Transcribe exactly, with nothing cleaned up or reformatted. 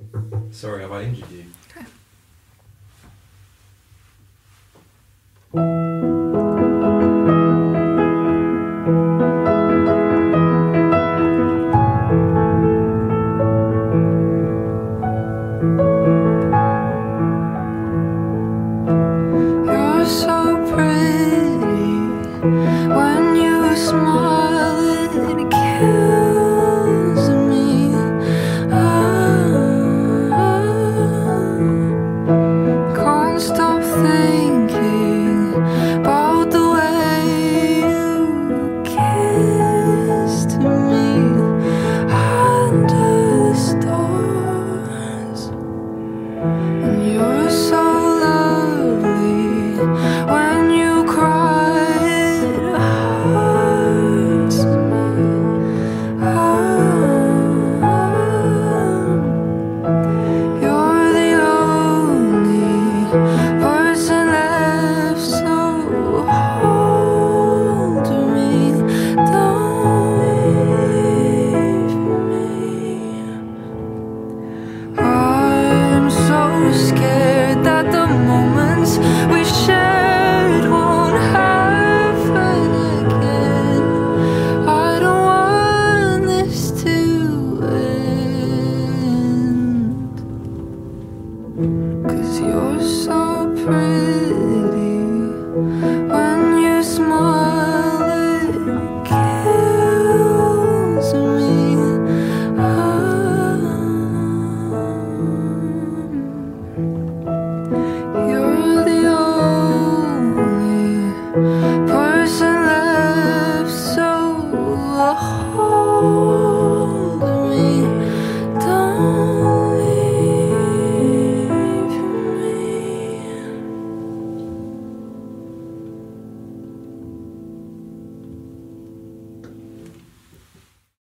Sorry, have I injured you? Okay. You're so pretty when you smile, it kills me. I can't stop thinking about the way you kissed me under the stars. And you're so lovely when you cry, it hurts me. Ah, you're the only person left, so hold me, don't leave me. I'm so